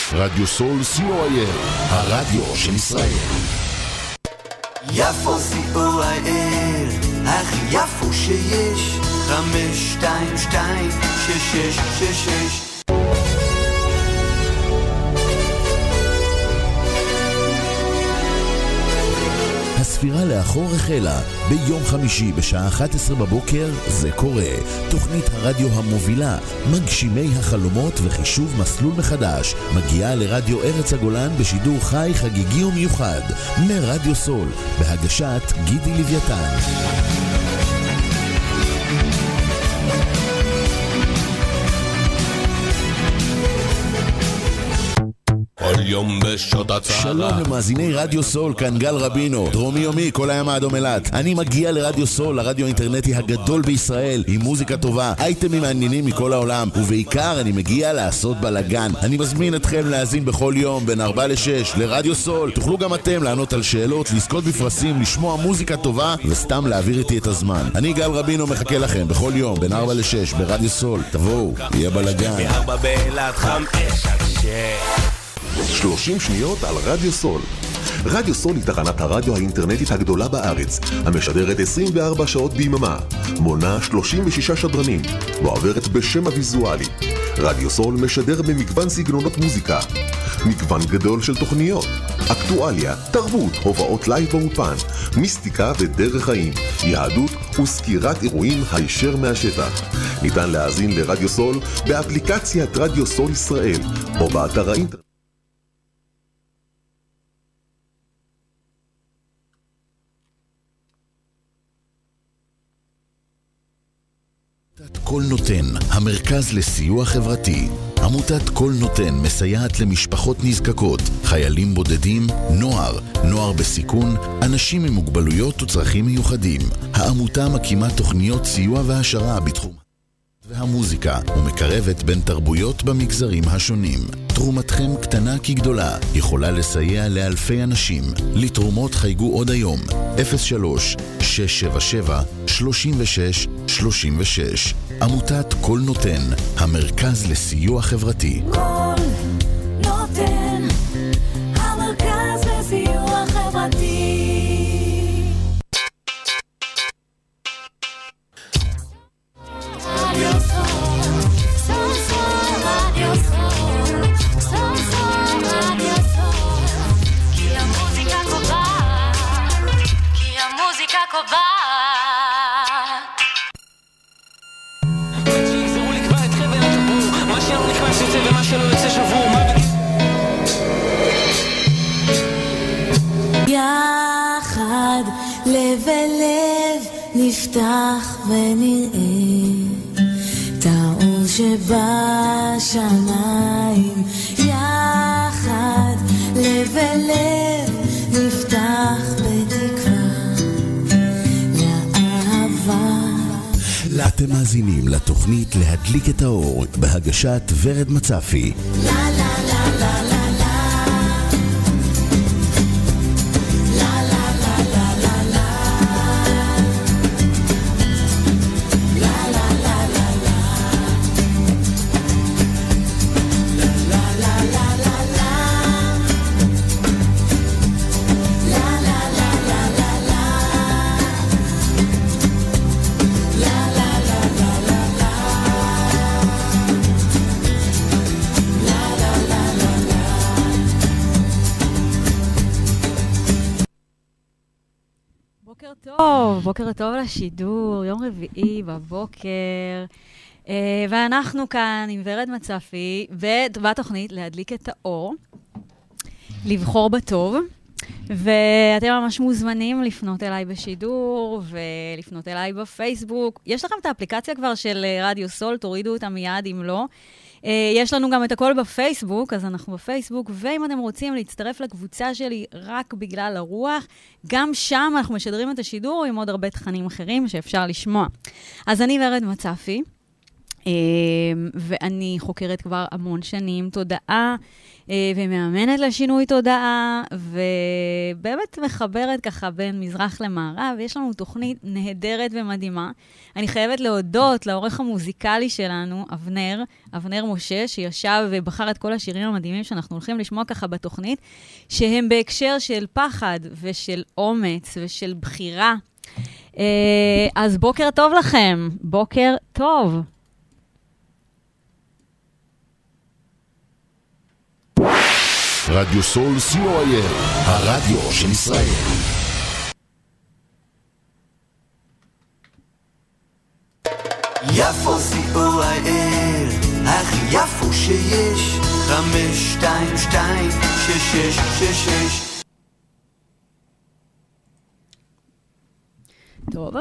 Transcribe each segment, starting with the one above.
רדיו סול co.il, הרדיו של ישראל. יפו co.il, הכי יפו שיש, 522-6666. הספירה לאחור החלה. ביום חמישי בשעה 11 בבוקר זה קורה. תוכנית הרדיו המובילה, מגשימי החלומות וחישוב מסלול מחדש, מגיעה לרדיו ארץ הגולן בשידור חי חגיגי ומיוחד מרדיו סול, בהגשת גידי לוויתן. כל יום בשעות הצהרה. שלום למאזיני רדיו סול, כאן גל רבינו, דרומי יומי, כל הים האדום אילת. אני מגיע לרדיו סול, הרדיו האינטרנטי הגדול בישראל, עם מוזיקה טובה, אייטמים מעניינים מכל העולם, ובעיקר אני מגיע לעשות בלגן. אני מזמין אתכם להאזין בכל יום בין 4 ל-6 לרדיו סול. תוכלו גם אתם לענות על שאלות, לזכות בפרסים, לשמוע מוזיקה טובה וסתם להעביר איתי את הזמן. אני גל רבינו מחכה לכם בכל יום בין 4 ל-6 ברדיו סול. תבואו, יהיה בלגן. 4 באילת 5-6 30 שניות על רדיו סול. רדיו סול היא תחנת הרדיו האינטרנטית הגדולה בארץ, המשדרת 24 שעות ביממה, מונה 36 שדרנים, ועוברת בשם הוויזואלי. רדיו סול משדר במגוון סגנונות מוזיקה, מגוון גדול של תוכניות, אקטואליה, תרבות, הובאות לייב באופן, מיסטיקה ודרך חיים, יהדות וסקירת אירועים הישר מהשטח. ניתן להאזין לרדיו סול באפליקציית רדיו סול ישראל, או באתר האינטרנט. כל נותן, המרכז לסיוע חברתי. עמותת כל נותן מסייעת למשפחות נזקקות, חיילים בודדים, נוער בסיכון, אנשים עם מוגבלויות וצרכים מיוחדים. העמותה מקימה תוכניות סיוע והשרה בתחום והמוזיקה ומקרבת בין תרבויות במגזרים השונים. תרומתכם קטנה כגדולה, יכולה לסייע לאלפי אנשים. לתרומות חייגו עוד היום 03-677-3636. עמותת כל נותן, המרכז לסיוע חברתי. כל נותן, המרכז לסיוע חברתי. יחד לב אל לב נפתח ונראה את האור שבשמיים. יחד לב אל לב נפתח בתקווה לאהבה. אתם מאזינים לתוכנית להדליק את האור בהגשת ורד מצפי. לה לה לה לה לה בוקר טוב לשידור, יום רביעי בבוקר, ואנחנו כאן עם ורד מצפי, בתוכנית להדליק את האור, לבחור בטוב, ואתם ממש מוזמנים לפנות אליי בשידור, ולפנות אליי בפייסבוק. יש לכם את האפליקציה כבר של רדיו סול, תורידו אותה מיד אם לא. יש לנו גם את הכל בפייסבוק, אז אנחנו בפייסבוק, ואם אתם רוצים להצטרף לקבוצה שלי רק בגלל הרוח, גם שם אנחנו משדרים את השידור עם עוד הרבה תכנים אחרים שאפשר לשמוע. אז אני ורד מצפי, ואני חוקרת כבר המון שנים תודעה, ומאמנת לשינוי תודעה, ובאמת מחברת ככה בין מזרח למערב, ויש לנו תוכנית נהדרת ומדהימה. אני חייבת להודות לעורך המוזיקלי שלנו, אבנר משה, שישב ובחר את כל השירים המדהימים שאנחנו הולכים לשמוע ככה בתוכנית, שהם בהקשר של פחד ושל אומץ ושל בחירה. אז בוקר טוב לכם, בוקר טוב. רדיו סול co.il, הרדיו של ישראל. יפו co.il, הכי יפו שיש, 522-6666. טוב.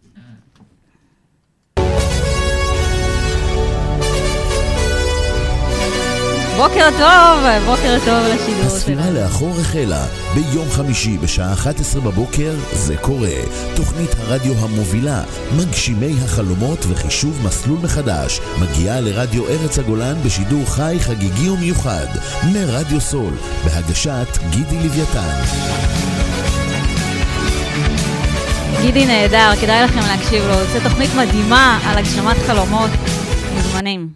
בוקר טוב לשידור. הספירה לאחור החלה. ביום חמישי בשעה 11 בבוקר זה קורה. תוכנית הרדיו המובילה, מגשימי החלומות וחישוב מסלול מחדש, מגיעה לרדיו ארץ הגולן בשידור חי חגיגי ומיוחד, מרדיו סול, בהגשת גידי לוויתן. גידי נהדר, כדאי לכם להקשיב לו. זו תוכנית מדהימה על הגשמת חלומות. מוזמנים.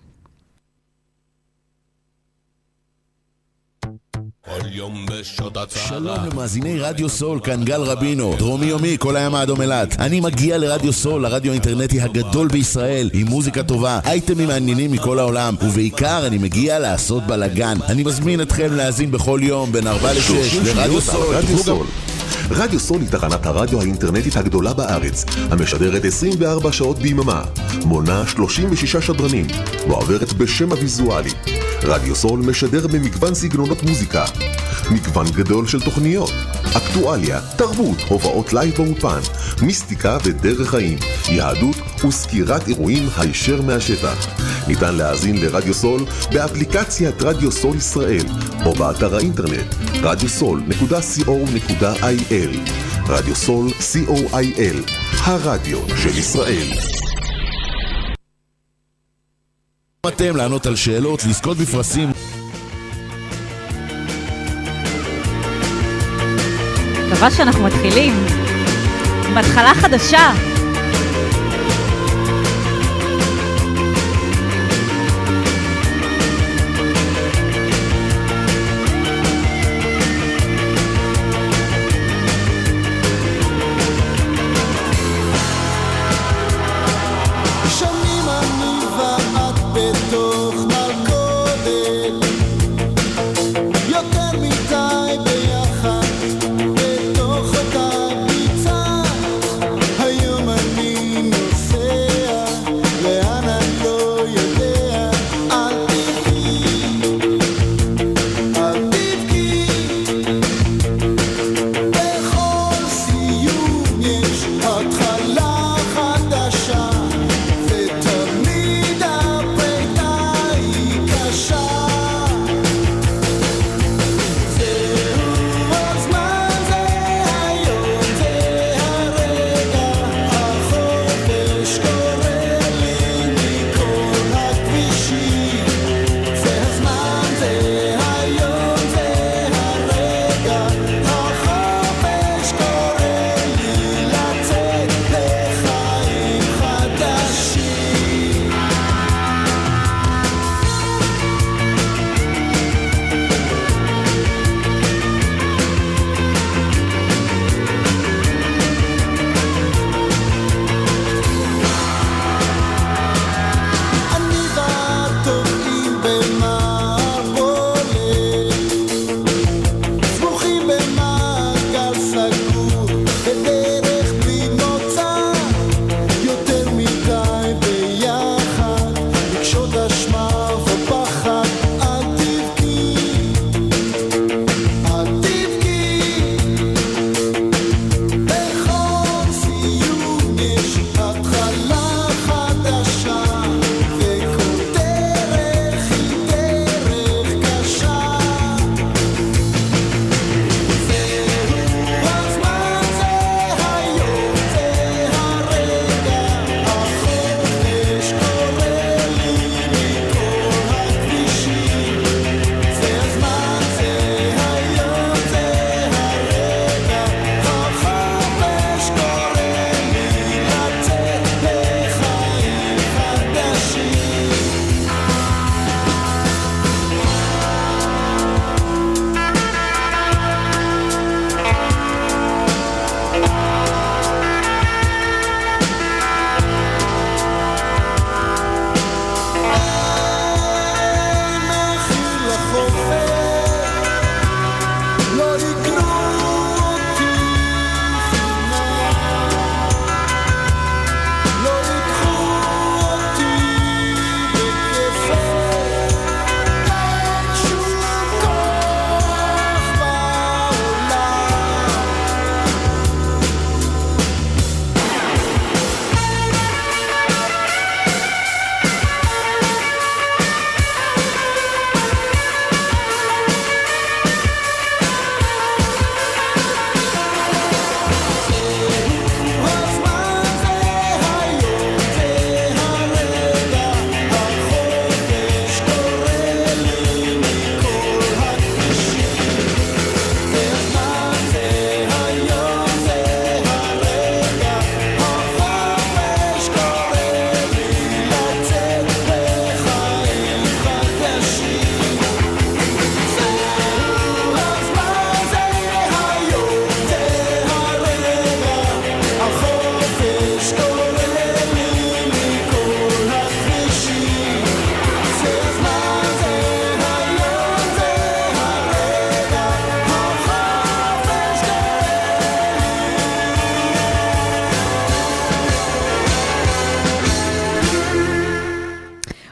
שלום למאזיני רדיו סול, כאן גל רבינו, דרומי יומי, כל הים האדום אילת. אני מגיע לרדיו סול, הרדיו האינטרנטי הגדול בישראל, עם מוזיקה טובה, אייטמים מעניינים מכל העולם, ובעיקר אני מגיע לעשות בלגן. אני מזמין אתכם להאזין בכל יום בין 4 ל-6 לרדיו סול. רדיו סול היא תחנת הרדיו האינטרנטית הגדולה בארץ, המשדרת 24 שעות ביממה, מונה 36 שדרנים, ועוברת בשם הוויזואלי. רדיו סול משדר במגוון סגנונות מוזיקה, מגוון גדול של תוכניות, אקטואליה, תרבות, הופעות לייב באופן, מיסטיקה ודרך חיים, יהדות וסקירת אירועים הישר מהשטח. ניתן להאזין לרדיו סול באפליקציית רדיו סול ישראל, או באתר האינטרנט radiosol.co.il. רדיו סול co.il, הרדיו של ישראל. אתם לענות על שאלות, לזכות בפרסים. מקווה שאנחנו מתחילים בהתחלה חדשה. היום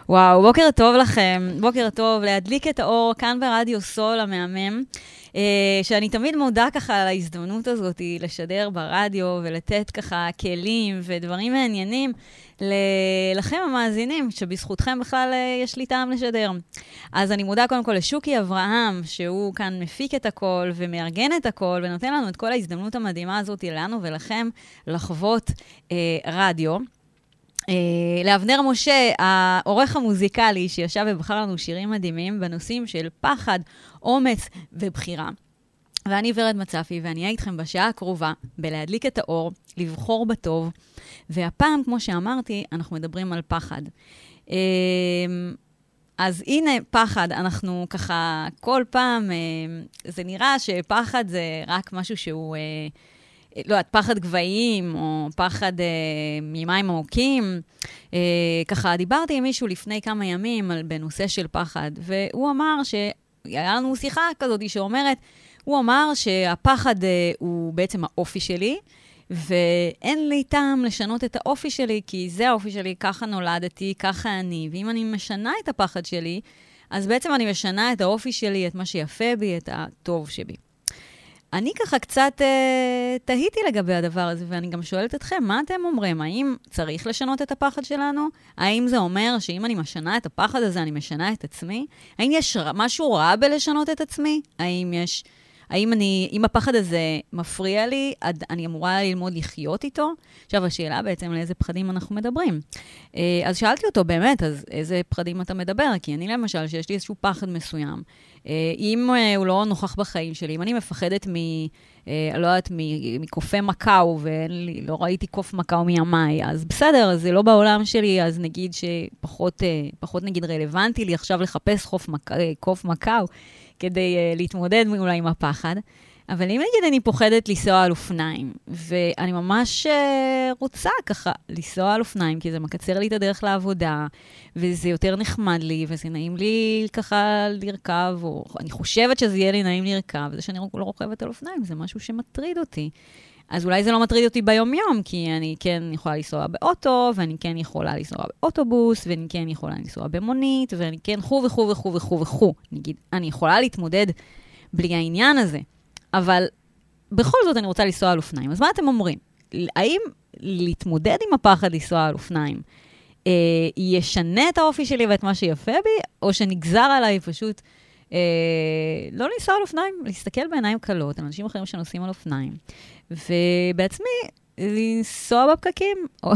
וואו, בוקר טוב לכם, בוקר טוב, להדליק את האור כאן ברדיו סול המהמם, שאני תמיד מודה ככה על ההזדמנות הזאת לשדר ברדיו ולתת ככה כלים ודברים מעניינים לכם המאזינים, שבזכותכם בכלל יש לי טעם לשדר. אז אני מודה קודם כל לשוקי אברהם, שהוא כאן מפיק את הכל ומארגן את הכל, ונותן לנו את כל ההזדמנות המדהימה הזאת לנו ולכם לחוות רדיו. לאבנר משה, העורך המוזיקלי שישב ובחר לנו שירים מדהימים בנושאים של פחד, אומץ ובחירה. ואני ורד מצפי, ואני אהיה איתכם בשעה הקרובה בלהדליק את האור, לבחור בטוב. והפעם, כמו שאמרתי, אנחנו מדברים על פחד. אז הנה פחד, אנחנו ככה כל פעם, זה נראה שפחד זה רק משהו שהוא... לא, פחד גבהים, או פחד ממים עמוקים. ככה, דיברתי עם מישהו לפני כמה ימים בנושא של פחד, והוא אמר היה לנו שיחה כזאת שאומרת, הוא אמר שהפחד הוא בעצם האופי שלי, ואין לי טעם לשנות את האופי שלי, כי זה האופי שלי, ככה נולדתי, ככה אני, ואם אני משנה את הפחד שלי, אז בעצם אני משנה את האופי שלי, את מה שיפה בי, את הטוב שבי. אני ככה קצת תהיתי לגבי הדבר הזה, ואני גם שואלת אתכם, מה אתם אומרים? האם צריך לשנות את הפחד שלנו? האם זה אומר שאם אני משנה את הפחד הזה, אני משנה את עצמי? האם יש משהו רע בלשנות את עצמי? אם הפחד הזה מפריע לי, אני אמורה ללמוד לחיות איתו? עכשיו, השאלה בעצם לאיזה פחדים אנחנו מדברים. אז שאלתי אותו באמת, אז איזה פחדים אתה מדבר? כי אני למשל, שיש לי איזשהו פחד מסוים. אם הוא לא נוכח בחיים שלי, אם אני מפחדת לא יודעת, מקופי מקאו, ולא ראיתי קוף מקאו מימיי, אז בסדר, זה לא בעולם שלי, אז נגיד שפחות נגיד רלוונטי לי עכשיו לחפש קוף מקאו, כדי להתמודד אולי עם הפחד. אבל אם נגיד אני פוחדת לנסוע על אופניים, ואני ממש רוצה ככה לנסוע על אופניים, כי זה מקצר לי את הדרך לעבודה, וזה יותר נחמד לי, וזה נעים לי ככה לרכב, או אני חושבת שזה יהיה לי נעים לרכב, וזה שאני לא רוכבת על אופניים, זה משהו שמטריד אותי. אז אולי זה לא מטריד אותי ביום-יום, כי אני כן יכולה לנסוע באוטו, ואני כן יכולה לנסוע באוטובוס, ואני כן יכולה לנסוע במונית, ואני כן וכו'. נגיד, אני יכולה להתמודד בלי העניין הזה. אבל בכל זאת אני רוצה לנסוע על אופניים. אז מה אתם אומרים? האם להתמודד עם הפחד לנסוע על אופניים ישנה את האופי שלי ואת מה שיפה בי, או שנגזר עליי פשוט לא לנסוע על אופניים, להסתכל בעיניים קלות על אנשים אחרים שנוסעים על אופניים, ובעצמי לנסוע בפקקים.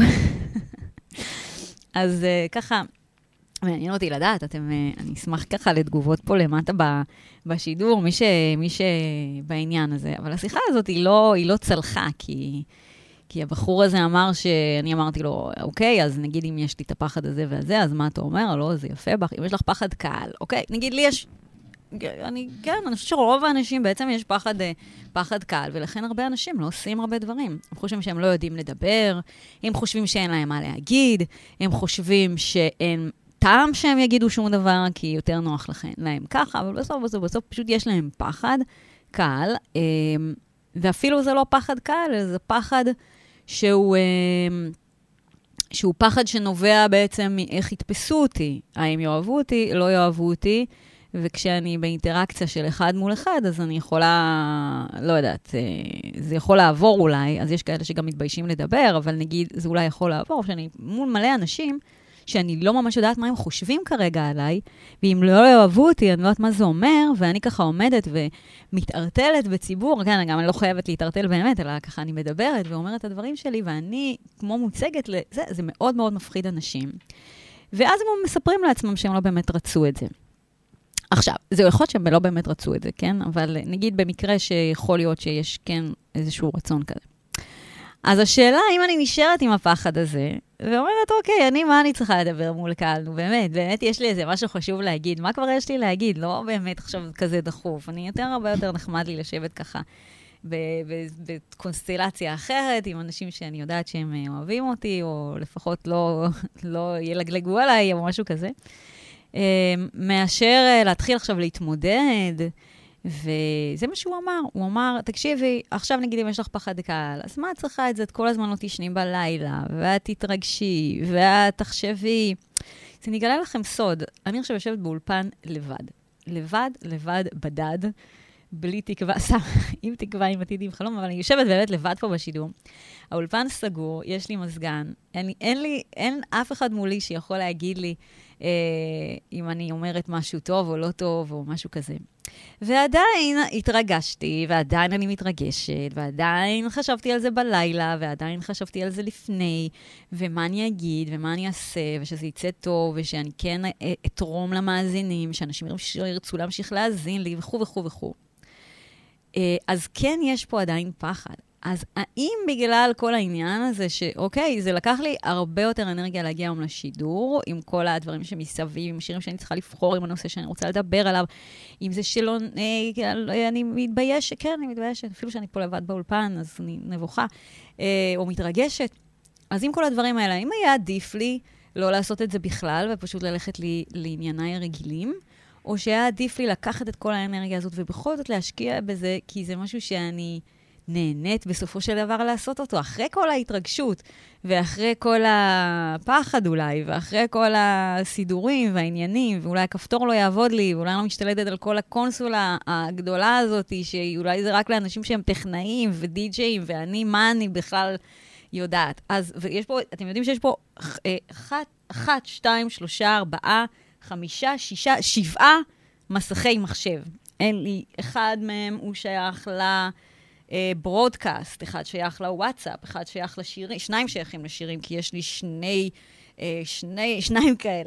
אז ככה, מעניין אותי לדעת, אני אשמח ככה לתגובות פה למטה בשידור, מי שבעניין הזה. אבל השיחה הזאת היא לא צלחה, כי הבחור הזה אמר שאני אמרתי לו, אוקיי, אז נגיד אם יש לי את הפחד הזה והזה, אז מה אתה אומר? לא, זה יפה בך. אם יש לך פחד קהל, אוקיי, נגיד לי יש... אני חושבת שרוב האנשים בעצם יש פחד קהל, ולכן הרבה אנשים לא עושים הרבה דברים. הם חושבים שהם לא יודעים לדבר, הם חושבים שאין להם מה להגיד, הם חושבים שאין... טעם שהם יגידו שום דבר, כי יותר נוח להם ככה, אבל בסוף פשוט יש להם פחד קהל, ואפילו זה לא פחד קהל, זה פחד שהוא פחד שנובע בעצם מאיך יתפסו אותי, האם יאהבו אותי, לא יאהבו אותי, וכשאני באינטראקציה של אחד מול אחד, אז אני יכולה, לא יודעת, זה יכול לעבור אולי, אז יש כאלה שגם מתביישים לדבר, אבל נגיד, זה אולי יכול לעבור, שאני מול מלא אנשים, שאני לא ממש יודעת מה הם חושבים כרגע עליי, ואם לא אוהבו אותי, אני לא יודעת מה זה אומר, ואני ככה עומדת ומתערטלת בציבור, כן, גם אני לא חייבת להתערטל באמת, אלא ככה אני מדברת ואומרת את הדברים שלי, ואני כמו מוצגת לזה, זה מאוד מאוד מפחיד אנשים. ואז הם מספרים לעצמם שהם לא באמת רצו את זה. עכשיו, זה יכול להיות שהם לא באמת רצו את זה, כן? אבל נגיד במקרה שיכול להיות שיש כן איזשהו רצון כזה. אז השאלה, אם אני נשארת עם הפחד הזה, ואומרת, אוקיי, מה אני צריכה לדבר מול קהל? נו, באמת יש לי איזה משהו חשוב להגיד. מה כבר יש לי להגיד? לא באמת עכשיו כזה דחוף. הרבה יותר נחמד לי לשבת ככה בקונסטלציה אחרת, עם אנשים שאני יודעת שהם אוהבים אותי, או לפחות לא ילגלגו עליי, או משהו כזה. מאשר להתחיל עכשיו להתמודד, וזה מה שהוא אמר. הוא אמר, תקשיבי, עכשיו נגיד אם יש לך פחד קהל, אז מה את צריכה את זה? את כל הזמן לא תשני בלילה, ואת תתרגשי, ואת תחשבי. אז אני אגלה לכם סוד. אני עכשיו יושבת באולפן לבד, בדד, בלי תקווה, עם תקווה, עם עתיד, עם חלום, אבל אני יושבת באמת לבד פה בשידור. האולפן סגור, יש לי מזגן, אין אף אחד מולי שיכול להגיד לי אם אני אומרת משהו טוב או לא טוב או משהו כזה. ועדיין התרגשתי, ועדיין אני מתרגשת, ועדיין חשבתי על זה בלילה, ועדיין חשבתי על זה לפני, ומה אני אגיד, ומה אני אעשה, ושזה יצא טוב, ושאני כן אתרום למאזינים, שאנשים ירצו להמשיך להאזין לי, וכו' וכו' וכו'. אז כן יש פה עדיין פחד. אז האם בגלל כל העניין הזה שאוקיי, זה לקח לי הרבה יותר אנרגיה להגיע היום לשידור, עם כל הדברים שמסביב, עם שירים שאני צריכה לבחור, עם הנושא שאני רוצה לדבר עליו, עם זה שלא, אני מתביישת, כן, אני מתביישת, אפילו שאני פה לבד באולפן, אז אני נבוכה, או מתרגשת. אז עם כל הדברים האלה, האם היה עדיף לי לא לעשות את זה בכלל, ופשוט ללכת לי לענייניי הרגילים, או שהיה עדיף לי לקחת את כל האנרגיה הזאת, ובכל זאת להשקיע בזה, כי זה משהו שאני נהנית בסופו של דבר לעשות אותו, אחרי כל ההתרגשות, ואחרי כל הפחד אולי, ואחרי כל הסידורים והעניינים, ואולי הכפתור לא יעבוד לי, ואולי לא משתלטת על כל הקונסולה הגדולה הזאת, שאולי זה רק לאנשים שהם טכנאים ודי-ג'אים, ואני, מה אני בכלל יודעת. אז, ויש פה, אתם יודעים שיש פה 1, 2, 3, 4, 5, 6, 7 מסכי מחשב. אין לי, אחד מהם הוא שייך ברודקאסט, אחד שייך לוואטסאפ, אחד שייך לשירים, 2 שייכים לשירים, כי יש לי שניים כאלה,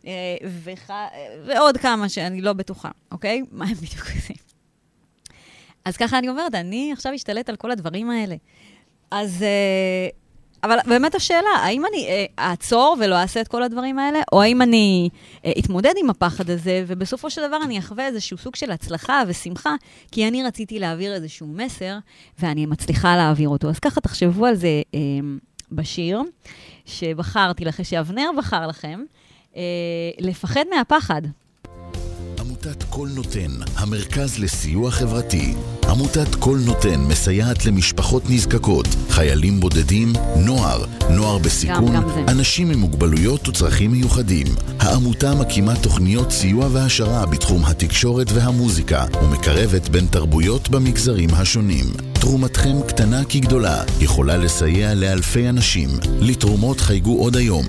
ועוד כמה שאני לא בטוחה, אוקיי? מה הם בדיוק עושים? אז ככה אני אומרת, אני עכשיו אשתלט על כל הדברים האלה. אז, אבל באמת השאלה, האם אני אעצור ולא אעשה את כל הדברים האלה, או האם אני אתמודד עם הפחד הזה, ובסופו של דבר אני אחווה איזשהו סוג של הצלחה ושמחה, כי אני רציתי להעביר איזשהו מסר, ואני מצליחה להעביר אותו. אז ככה תחשבו על זה בשיר, שבחרתי לכם, שאבנר בחר לכם, לפחד מהפחד. עמותת כל נותן, המרכז לסיוע חברתי. עמותת כל נותן מסייעת למשפחות נזקקות, חיילים בודדים, נוער בסיכון, אנשים עם מוגבלויות וצרכים מיוחדים. העמותה מקימה תוכניות סיוע והשרה בתחום התקשורת והמוזיקה, ומקרבת בין תרבויות במגזרים השונים. תרומתכם קטנה כגדולה, יכולה לסייע לאלפי אנשים. לתרומות חייגו עוד היום,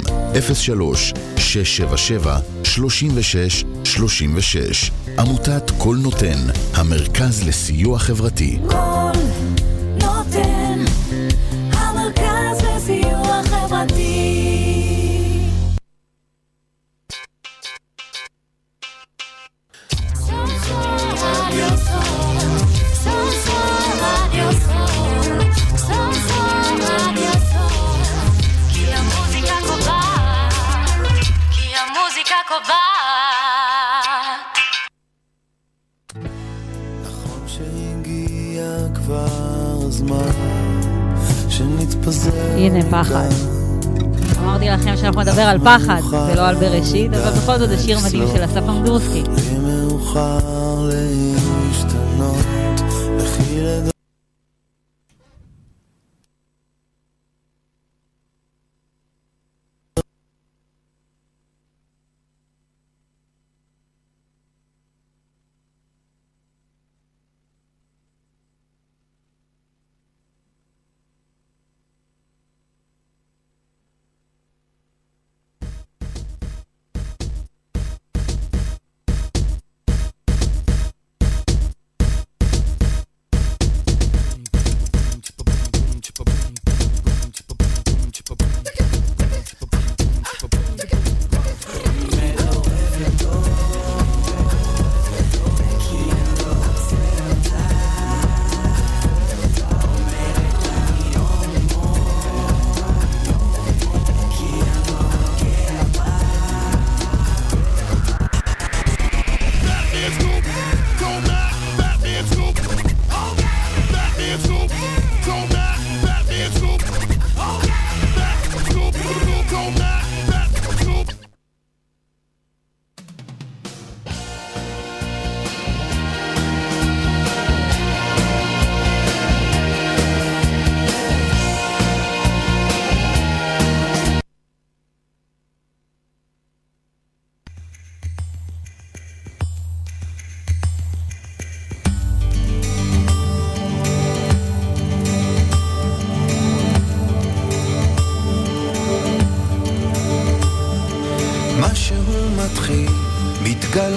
03-677-3636. עמותת כל נותן, המרכז לסיוע חברתי. כל נותן, המרכז לסיוע חברתי. נכון שהגיע כבר הזמן שנתפזר. הנה פחד. אמרתי לכם שאנחנו נדבר על פחד ולא על בראשית, אבל בכל זאת זה שיר מדהים של אסף אמדורסקי. מאוחר להשתנות לכי לדעת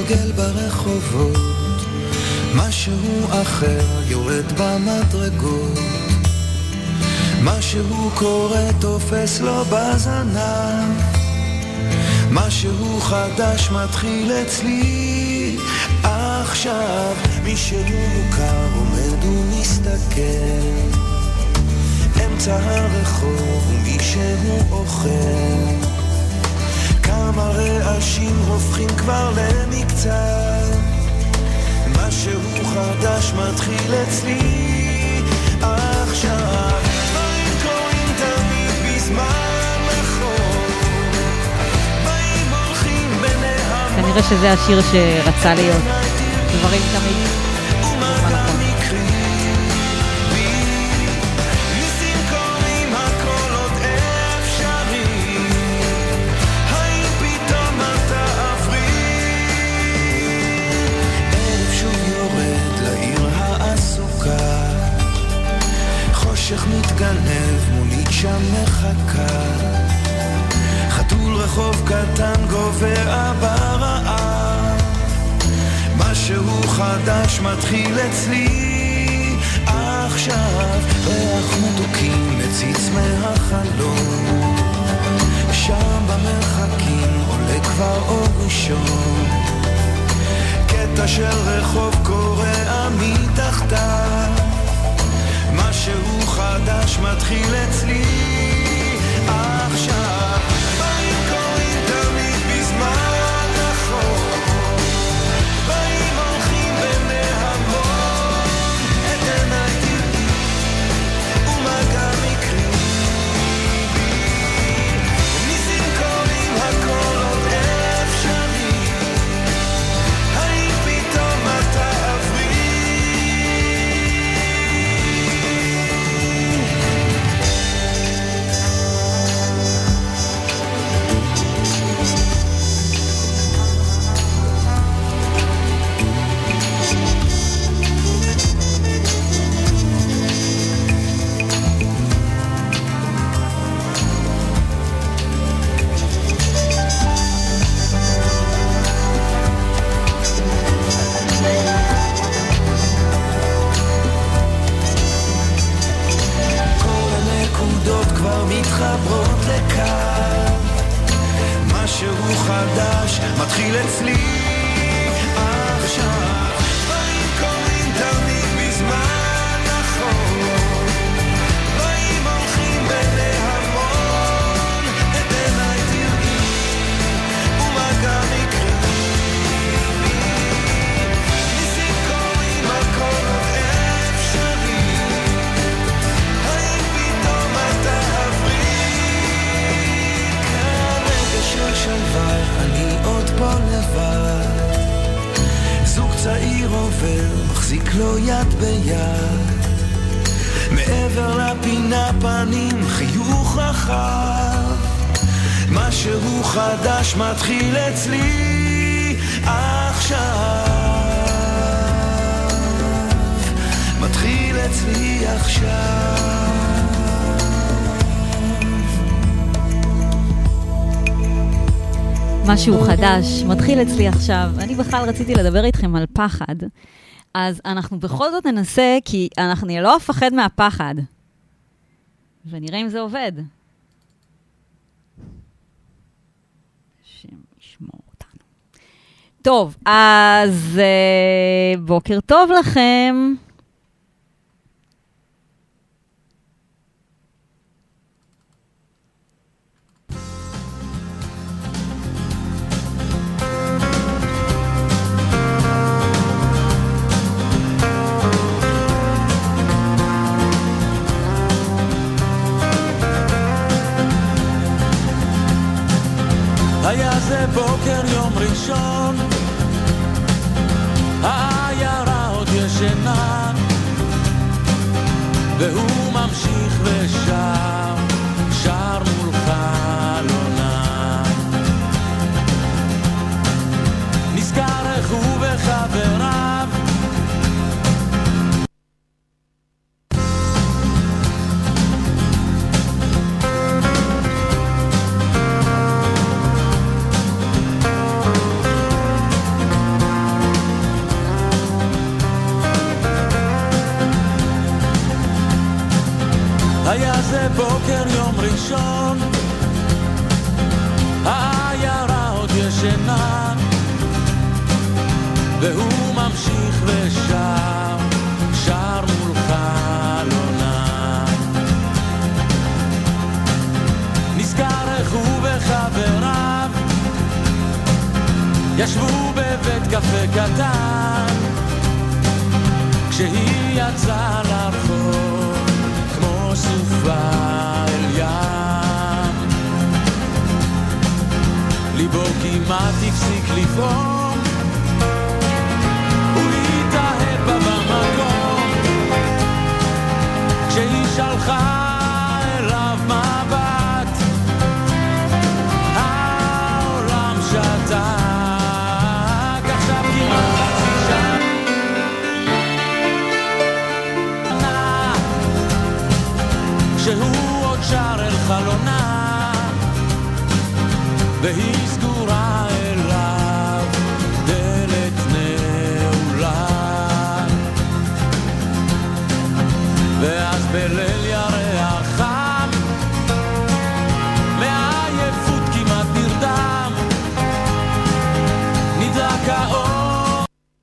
מתגלגל ברחובות, משהו אחר יורד במדרגות, משהו קורה תופס לו בזנב, משהו חדש מתחיל אצלי עכשיו. מישהו מוכר עומד ומסתכל אמצע הרחוב ומישהו אוכל, כמה רעשים הופכים כבר למקצת, משהו חדש מתחיל אצלי עכשיו. דברים קוראים תמיד בזמן נכון, באים הולכים בנהמות, כנראה שזה השיר שרצה להיות. דברים תמיד בזמן נכון. חושך מתגנב, מונית שם מחכה, חתול רחוב קטן גובע ברעב, משהו חדש מתחיל אצלי עכשיו. ריח מתוקים מציץ מהחלום, שם במרחקים עולה כבר אור ראשון, קטע של רחוב קורע מתחתיו, משהו חדש מתחיל אצלי עכשיו. באים קוראים תמיד בזמן נכון, באים הולכים בנהמות, את עיניי תראי ומגע מקרי, ניסים קוראים הכל עוד אפשרי, האם פתאום אתה עברי. מתחברות לקו, משהו חדש מתחיל אצלי עכשיו. דברים קוראים תמיד בזמן נכון, באים הולכים בנהמון, את עיניי תראי ומגע מקרי, ניסים קוראים הכל עוד אפשרי, האם פתאום אתה של שלווה, אני עוד פה לבד, זוג צעיר עובר, מחזיק לו יד ביד, מעבר לפינה פנים חיוך רחב, משהו חדש מתחיל אצלי עכשיו, מתחיל אצלי עכשיו. משהו חדש, מתחיל אצלי עכשיו. אני בכלל רציתי לדבר איתכם על פחד, אז אנחנו בכל זאת ננסה, כי אני לא אפחד מהפחד. ונראה אם זה עובד. השם ישמור אותנו. טוב, אז בוקר טוב לכם. היה זה בוקר יום ראשון, העיירה עוד ישנה, והוא ממשיך ושר, שר מול חלונה. נזכר איך הוא וחבריו בבוקר יום ראשון העיירה עוד ישנה והוא ממשיך ושר, שר מול חלונה. נזכר איך הוא וחבריו ישבו בבית קפה קטן כשהיא יצאה לרחוב כמו סופה אל ים. ליבו כמעט הפסיק לפעום, הוא התאהב בה במקום כשהיא שלחה אליו מבט, העולם שתק עכשיו כמעט חצי שנה כשהוא עוד שר אל חלונה והיא סגורה אליו דלת נעולה. ואז בליל ירח חם מעייפות כמעט נרדם נדלק האור.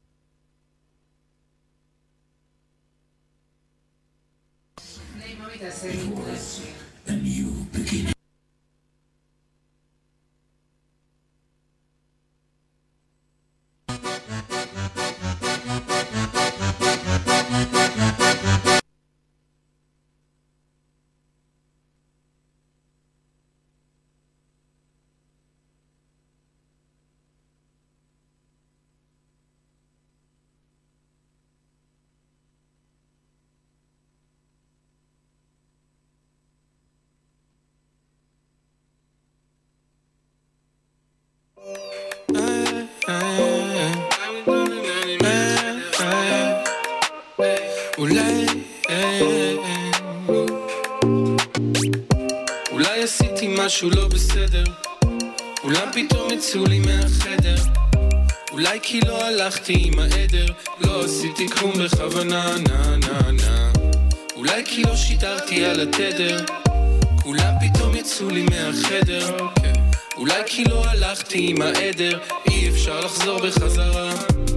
אולי עשיתי משהו לא בסדר, אולם פתאום יצאו לי מהחדר, אולי כי לא הלכתי עם העדר, לא עשיתי כלום בכוונה, נה נה נה, אולי כי לא שידרתי על התדר, כולם פתאום יצאו לי מהחדר, אולי כי לא הלכתי עם העדר, אי אפשר לחזור בחזרה.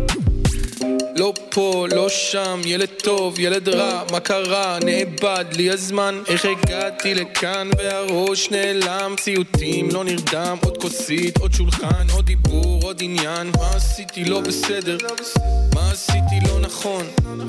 לא פה, לא שם, ילד טוב, ילד רע, מה קרה? נאבד לי הזמן, איך הגעתי לכאן והראש נעלם, ציוטים, לא נרדם, עוד כוסית, עוד שולחן, עוד דיבור, עוד עניין. מה עשיתי לא בסדר? מה עשיתי לא נכון?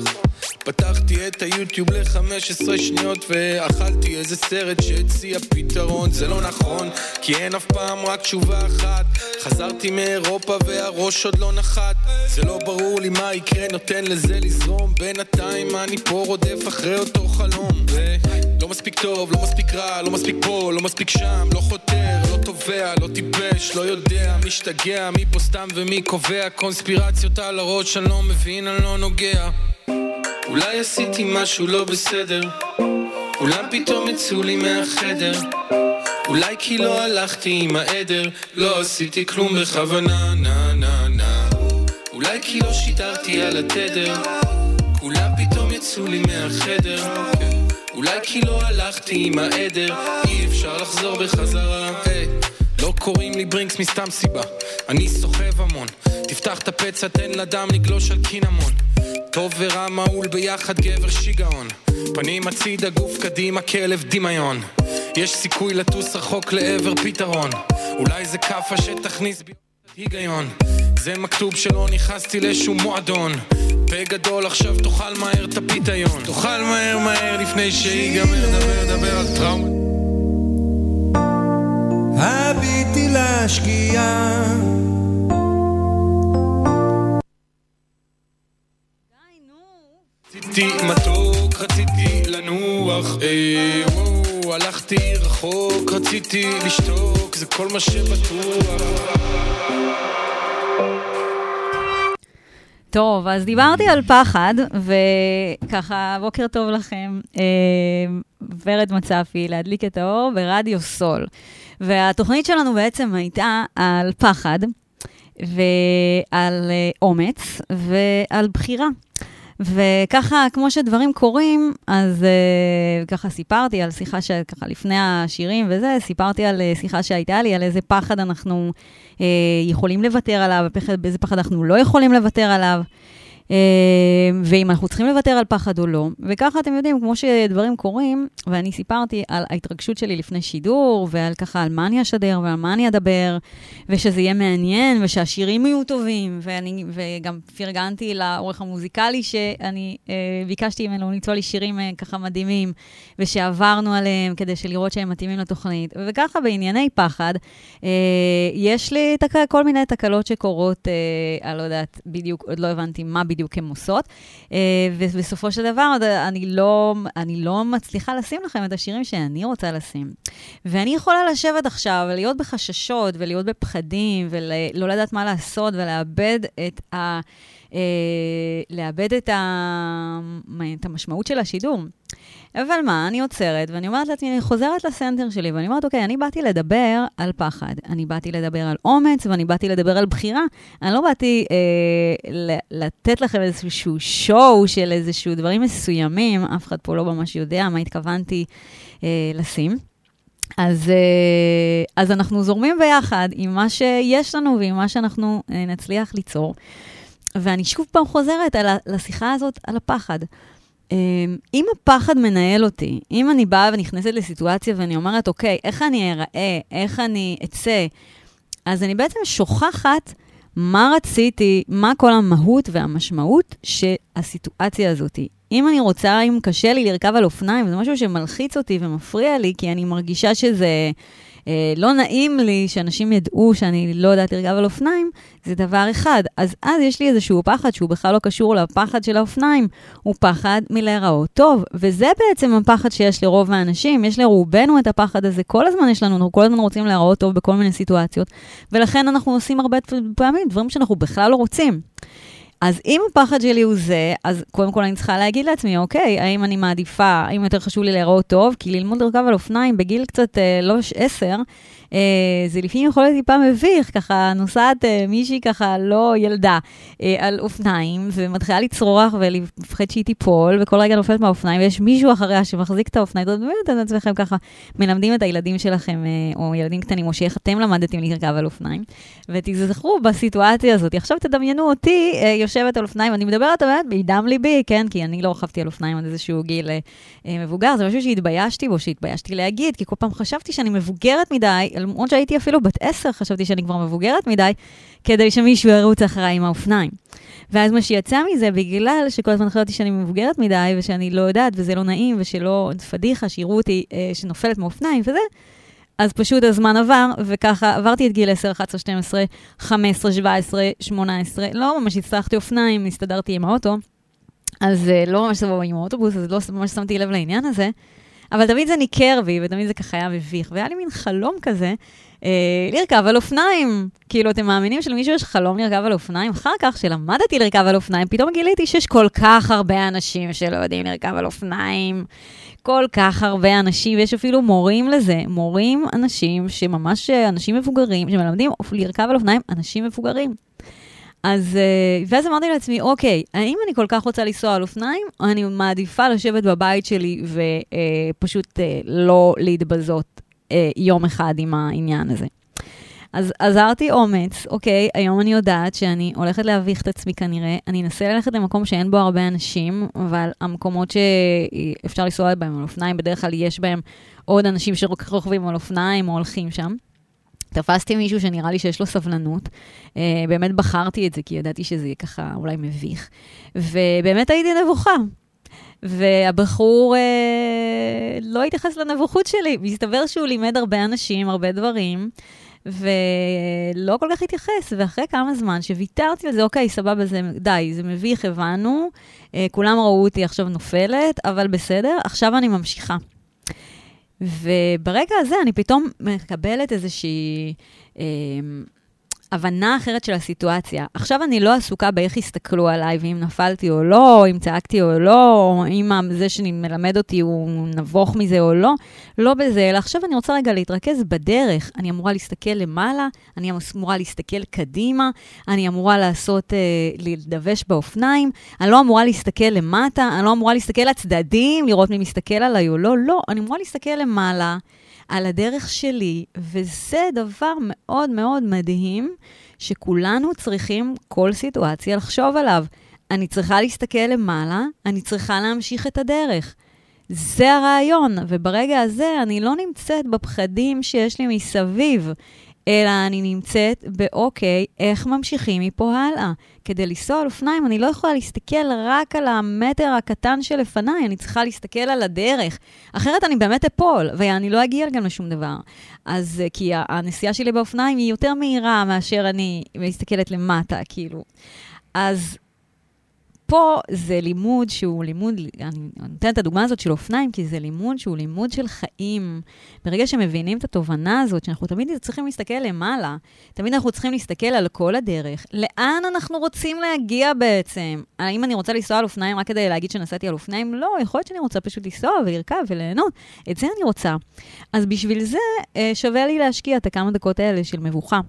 פתחתי את היוטיוב ל-15 שניות ואכלתי איזה סרט שהציע פתרון. זה לא נכון, כי אין אף פעם רק תשובה אחת. חזרתי מאירופה והראש עוד לא נחת. זה לא ברור לי מה יקרה, נותן לזה לזרום. בינתיים אני פה רודף אחרי אותו חלום, ולא מספיק טוב, לא מספיק רע, לא מספיק פה, לא מספיק שם, לא חותר, לא תובע, לא טיפש, לא יודע, משתגע, מי פה סתם ומי קובע. קונספירציות על הראש, אני לא מבין, אני לא נוגע. אולי עשיתי משהו לא בסדר, אולם פתאום יצאו לי מהחדר, אולי כי לא הלכתי עם העדר, לא עשיתי כלום בכוונה, נה נה נה, אולי כי לא שידרתי על התדר, כולם פתאום יצאו לי מהחדר, אולי כי לא הלכתי עם העדר, אי אפשר לחזור בחזרה. לא קוראים לי ברינקס מסתם סיבה, אני סוחב המון, תפתח את הפצע תן לדם לגלוש על קינמון, טוב ורע מעול ביחד גבר שיגעון, פנים הצידה גוף קדימה כלב דמיון, יש סיכוי לטוס רחוק לעבר פתרון, אולי זה קפה שתכניס בי היגיון, זה מכתוב שלא נכנסתי לשום מועדון, פה גדול עכשיו תאכל מהר את הפיתיון, תאכל מהר מהר לפני שיגמר, דבר על טראומה. הביטי להשקיעה רציתי מתוק, רציתי לנוח, הלכתי רחוק, רציתי לשתוק, זה כל מה שבטוח. טוב, אז דיברתי על פחד, וככה, בוקר טוב לכם, ורד מצפי, להדליק את האור ברדיו סול. והתוכנית שלנו בעצם הייתה על פחד, ועל אומץ, ועל בחירה. וככה, כמו שדברים קורים, אז ככה סיפרתי על שיחה שככה לפני השירים וזה, סיפרתי על שיחה שהייתה לי, על איזה פחד אנחנו יכולים לוותר עליו, באיזה פחד אנחנו לא יכולים לוותר עליו, ואם אנחנו צריכים לוותר על פחד או לא. וככה אתם יודעים, כמו שדברים קורים, ואני סיפרתי על ההתרגשות שלי לפני שידור, ועל ככה על מה אני אשדר ועל מה אני אדבר, ושזה יהיה מעניין, ושהשירים יהיו טובים, וגם פרגנתי לעורך המוזיקלי שאני ביקשתי ממנו למצוא לי שירים ככה מדהימים, ושעברנו עליהם כדי לראות שהם מתאימים לתוכנית. וככה בענייני פחד, יש לי כל מיני תקלות שקורות, אני לא יודעת בדיוק, עוד לא הבנתי מה בדיוק הם עושות, ובסופו של דבר אני לא מצליחה לשים לכם את השירים שאני רוצה לשים. ואני יכולה לשבת עכשיו ולהיות בחששות ולהיות בפחדים ולא לדעת מה לעשות ולאבד את המשמעות של השידור. אבל מה, אני עוצרת ואני אומרת לעצמי, אני חוזרת לסנטר שלי ואני אומרת, אוקיי, אני באתי לדבר על פחד, אני באתי לדבר על אומץ ואני באתי לדבר על בחירה. אני לא באתי לתת לכם איזשהו שואו של איזשהו דברים מסוימים, אף אחד פה לא ממש יודע מה התכוונתי לשים. אז אנחנו זורמים ביחד עם מה שיש לנו ועם מה שאנחנו נצליח ליצור. ואני שוב פעם חוזרת לשיחה הזאת על הפחד. אם הפחד מנהל אותי, אם אני באה ונכנסת לסיטואציה ואני אומרת, אוקיי, איך אני אראה, איך אני אצא, אז אני בעצם שוכחת מה רציתי, מה כל המהות והמשמעות של הסיטואציה הזאת. אם אני רוצה, אם קשה לי לרכב על אופניים, זה משהו שמלחיץ אותי ומפריע לי, כי אני מרגישה שזה לא נעים לי שאנשים ידעו שאני לא יודעת לרכב על אופניים, זה דבר אחד. אז יש לי איזשהו פחד שהוא בכלל לא קשור לפחד של האופניים, הוא פחד מלהיראות טוב, וזה בעצם הפחד שיש לרוב האנשים, יש לרובנו את הפחד הזה, כל הזמן יש לנו, אנחנו כל הזמן רוצים להיראות טוב בכל מיני סיטואציות, ולכן אנחנו עושים הרבה פעמים דברים שאנחנו בכלל לא רוצים. אז אם הפחד שלי הוא זה, אז קודם כל אני צריכה להגיד לעצמי, אוקיי, האם אני מעדיפה, האם יותר חשוב לי להיראות טוב, כי ללמוד לרכב על אופניים בגיל קצת לא 10, זה לפעמים יכול להיות טיפה מביך, ככה נוסעת מישהי ככה לא ילדה על אופניים, ומתחילה לצרוח ולפחד שהיא תיפול, וכל רגע נופלת מהאופניים, ויש מישהו אחריה שמחזיק את האופניים, אתם באמת את עצמכם ככה, מלמדים את הילדים שלכם, או ילדים קטנים, או שאיך אתם למדתם לרכב על אופניים, ותזכרו בסיטואציה הזאת. עכשיו תדמיינו אותי יושבת על אופניים, אני מדברת באמת בידם ליבי, כן, כי אני לא רכבתי על אופניים עד איזשהו גיל מבוגר, זה משהו שהתביישתי בו, שהתביישתי להגיד, כי כל פעם חשבתי שאני מבוגרת מדי, למרות שהייתי אפילו בת 10, חשבתי שאני כבר מבוגרת מדי, כדי שמישהו ירוץ אחריי עם האופניים. ואז מה שיצא מזה, בגלל שכל הזמן חשבתי שאני מבוגרת מדי, ושאני לא יודעת, וזה לא נעים, ושלא פדיחה, שיראו אותי שנופלת מאופניים, וזה, אז פשוט הזמן עבר, וככה עברתי את גיל 10, 11, 12, 15, 17, 18, לא ממש הצטרכתי אופניים, הסתדרתי עם האוטו, אז לא ממש סבבה עם האוטובוס, אז לא ממש שמתי לב לעניין הזה, אבל תמיד זה ניכר בי, ותמיד זה ככה היה מביך, והיה לי מין חלום כזה, לרכב על אופניים. כאילו, אתם מאמינים שלמישהו יש חלום לרכב על אופניים? אחר כך, שלמדתי לרכב על אופניים, פתאום גיליתי שיש כל כך הרבה אנשים שלא יודעים לרכב על אופניים. כל כך הרבה אנשים, ויש אפילו מורים לזה. מורים, אנשים שממש אנשים מבוגרים, שמלמדים לרכב על אופניים, אנשים מבוגרים. אז, ואז אמרתי לעצמי, אוקיי, האם אני כל כך רוצה לנסוע על אופניים, או אני מעדיפה לשבת בבית שלי ופשוט לא להתבזות יום אחד עם העניין הזה. אז עזרתי אומץ, אוקיי, היום אני יודעת שאני הולכת להביך את עצמי כנראה, אני אנסה ללכת למקום שאין בו הרבה אנשים, אבל המקומות שאפשר לנסוע בהם על אופניים, בדרך כלל יש בהם עוד אנשים שרוכבים על אופניים או הולכים שם. תפסתי מישהו שנראה לי שיש לו סבלנות, באמת בחרתי את זה, כי ידעתי שזה יהיה ככה אולי מביך, ובאמת הייתי נבוכה. והבחור לא התייחס לנבוכות שלי, מסתבר שהוא לימד הרבה אנשים, הרבה דברים, ולא כל כך התייחס, ואחרי כמה זמן שוויתרתי על זה, אוקיי, סבבה, זה די, זה מביך, הבנו, כולם ראו אותי עכשיו נופלת, אבל בסדר, עכשיו אני ממשיכה. וברגע הזה אני פתאום מקבלת איזושהי הבנה אחרת של הסיטואציה. עכשיו אני לא עסוקה באיך הסתכלו עליי, ואם נפלתי או לא, אם צעקתי או לא, או אם זה שמלמד אותי הוא נבוך מזה או לא, לא בזה, אלא עכשיו אני רוצה רגע להתרכז בדרך. אני אמורה להסתכל למעלה, אני אמורה להסתכל קדימה, אני אמורה לדווש באופניים, אני לא אמורה להסתכל למטה, אני לא אמורה להסתכל לצדדים, לראות מי מסתכל עליי או לא, לא, אני אמורה להסתכל למעלה, על הדרך שלי, וזה דבר מאוד מאוד מדהים, שכולנו צריכים כל סיטואציה לחשוב עליו. אני צריכה להסתכל למעלה, אני צריכה להמשיך את הדרך. זה הרעיון, וברגע הזה אני לא נמצאת בפחדים שיש לי מסביב, אלא אני נמצאת באוקיי, איך ממשיכים מפה הלאה. כדי לנסוע על אופניים, אני לא יכולה להסתכל רק על המטר הקטן שלפניי, אני צריכה להסתכל על הדרך. אחרת אני באמת אפול, ואני לא אגיע גם לשום דבר. אז כי הנסיעה שלי באופניים היא יותר מהירה מאשר אני מסתכלת למטה, כאילו. אז פה זה לימוד שהוא לימוד, אני נותנת את הדוגמה הזאת של אופניים, כי זה לימוד שהוא לימוד של חיים. ברגע שמבינים את התובנה הזאת, שאנחנו תמיד צריכים להסתכל למעלה, תמיד אנחנו צריכים להסתכל על כל הדרך. לאן אנחנו רוצים להגיע בעצם? האם אני רוצה לנסוע על אופניים רק כדי להגיד שנסעתי על אופניים? לא, יכול להיות שאני רוצה פשוט לנסוע ולרכב וליהנות. את זה אני רוצה. אז בשביל זה שווה לי להשקיע את הכמה דקות האלה של מבוכה.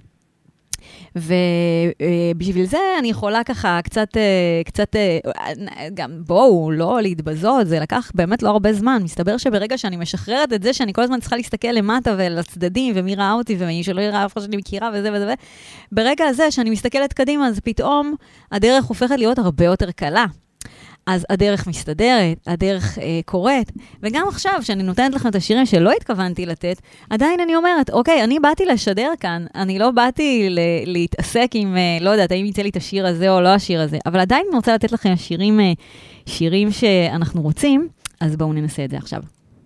ובשביל זה אני יכולה ככה קצת, גם בואו, לא להתבזות, זה לקח באמת לא הרבה זמן. מסתבר שברגע שאני משחררת את זה, שאני כל הזמן צריכה להסתכל למטה ולצדדים, ומי ראה אותי, ומי שלא יראה אף אחד שאני מכירה, וזה וזה, ברגע הזה שאני מסתכלת קדימה, אז פתאום הדרך הופכת להיות הרבה יותר קלה. אז הדרך מסתדרת, הדרך קורית, וגם עכשיו, שאני נותנת לכם את השירים שלא התכוונתי לתת, עדיין אני אומרת, אוקיי, אני באתי לשדר כאן, אני לא באתי להתעסק עם, לא יודעת, האם יצא לי את השיר הזה או לא השיר הזה, אבל עדיין אני רוצה לתת לכם שירים שאנחנו רוצים, אז בואו ננסה את זה עכשיו.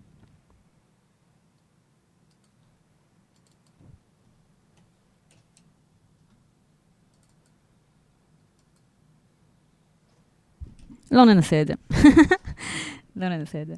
לא ננסה את זה. לא ננסה את זה.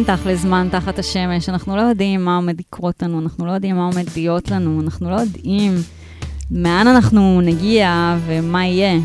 תכל'ס זמן תחת השמש, אנחנו לא יודעים מה עומד לקרות לנו, אנחנו לא יודעים מה עומד להיות לנו, אנחנו לא יודעים מאן אנחנו נגיע ומה יהיה.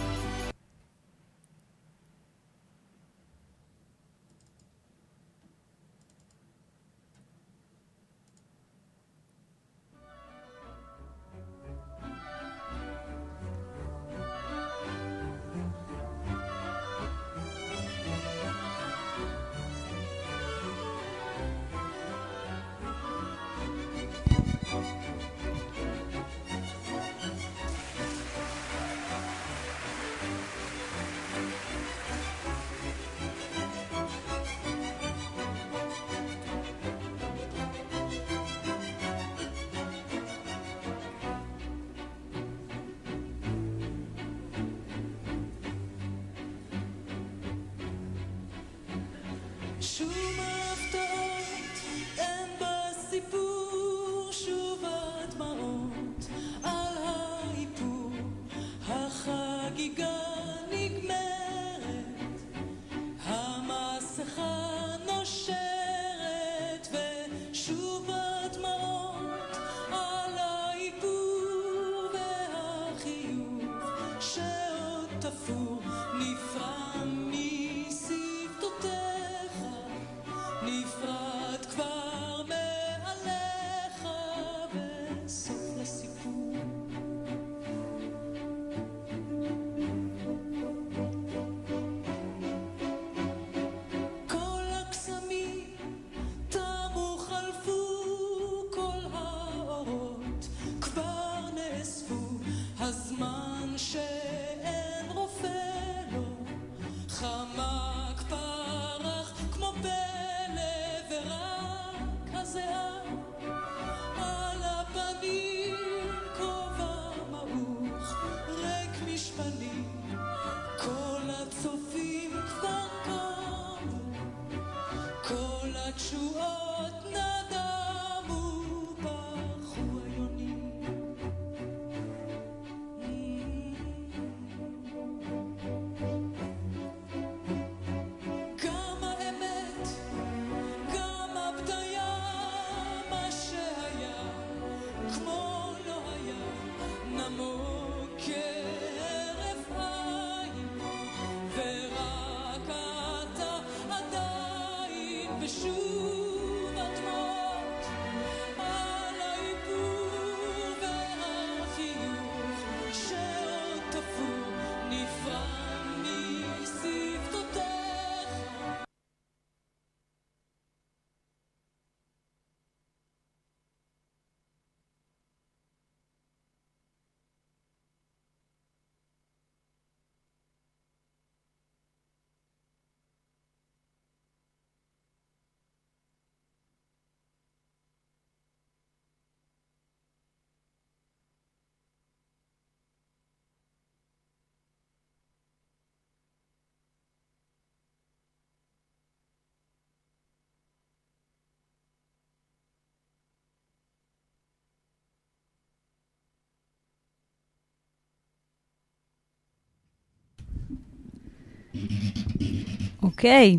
אוקיי,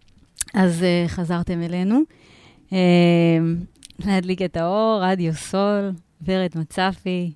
אז חזרתם אלינו. להדליק את האור, רדיו סול, ורד מצפי.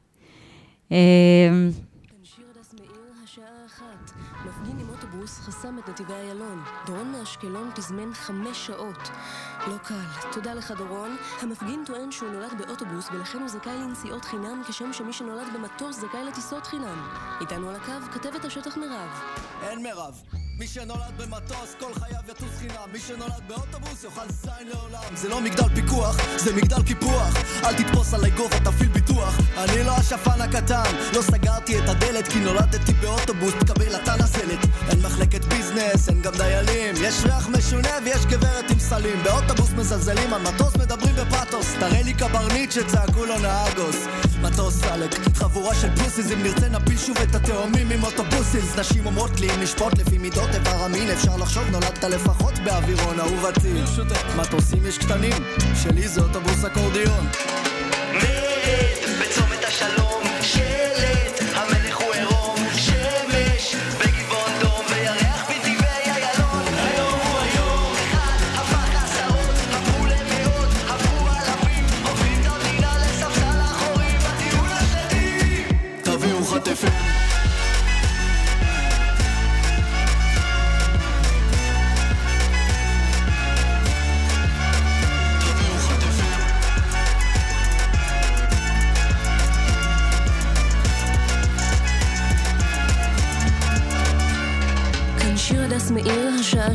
שיר הדס מאיר, השעה 1. מפגין עם אוטובוס חסם את נתיבי איילון. דורון מאשקלון תזמן 5 שעות. לא קל. תודה לך דורון. המפגין טוען שהוא נולד באוטובוס ולכן הוא זכאי לנסיעות חינם כשם שמי שנולד במטוס זכאי לטיסות חינם. איתנו על הקו כתבת השטח מירב. אין מירב. מי שנולד במטוס כל חייו יטוס חינם. מי שנולד באוטובוס יאכל זין לעולם. זה לא מגדל פיקוח, זה מגדל קיפוח. אל תתפוס עלי גובה, תפעיל ביטוח. אני לא השפן הקטן, לא סגרתי את הדלת כי נולדתי באוטובוס, תקבל אתה נזלת. אין מחלקת ביזנס, אין גם דיילים. יש ריח משונה ויש גברת עם סלים. באוטובוס מזלזלים, על מטוס מדברים בפאטוס. תראה לי קברניט שצעקו לו נהגוס. מטוס סלק, חבורה של פוסיס. אם נרצה נפיל שוב את התאומים עם אוטובוסיס. נשים אומרות לי אם נשפוט לפי מידות איבר המין, אפשר לחשוב נולדת לפחות באווירון אהובתי. מטוסים יש קטנים, שלי זה אוטובוס אקורדיון. מרד בצומת השלום, שלט המלך הוא עירום, שמש בגבעון דום וירח בטבעי איילון. היום הוא היום, אחד הפך